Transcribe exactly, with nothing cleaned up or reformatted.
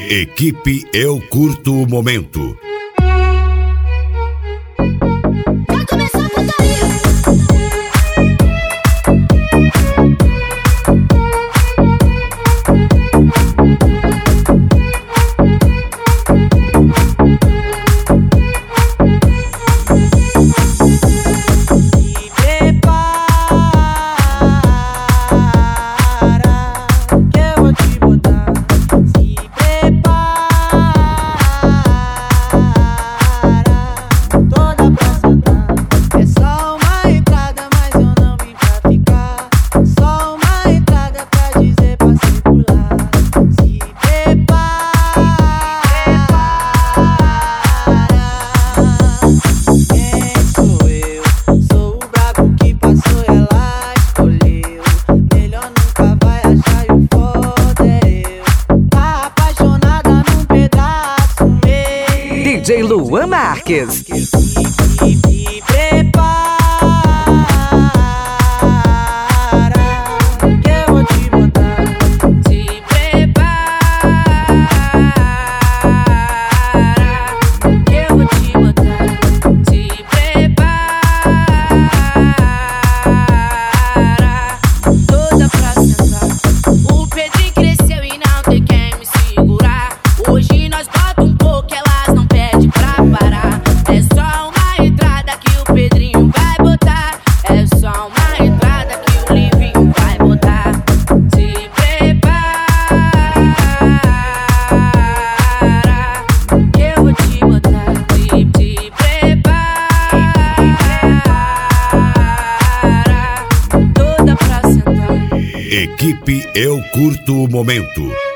Equipe Eu Curto o Momento. Já começou a putaria. D J Luan Marques. Se prepara, que eu vou te botar. Se prepara, que eu vou te botar. Se prepara, toda pra sentar. O Pedrinho cresceu e não tem quem me segurar. Hoje nós bota um pouco, elas não pede pra parar. É só uma entrada que o Pedrinho vai botar. É só uma entrada que o Livinho vai botar. Se prepara, que eu vou te botar. Se, se prepara, toda pra sentar. Equipe Eu Curto o Momento.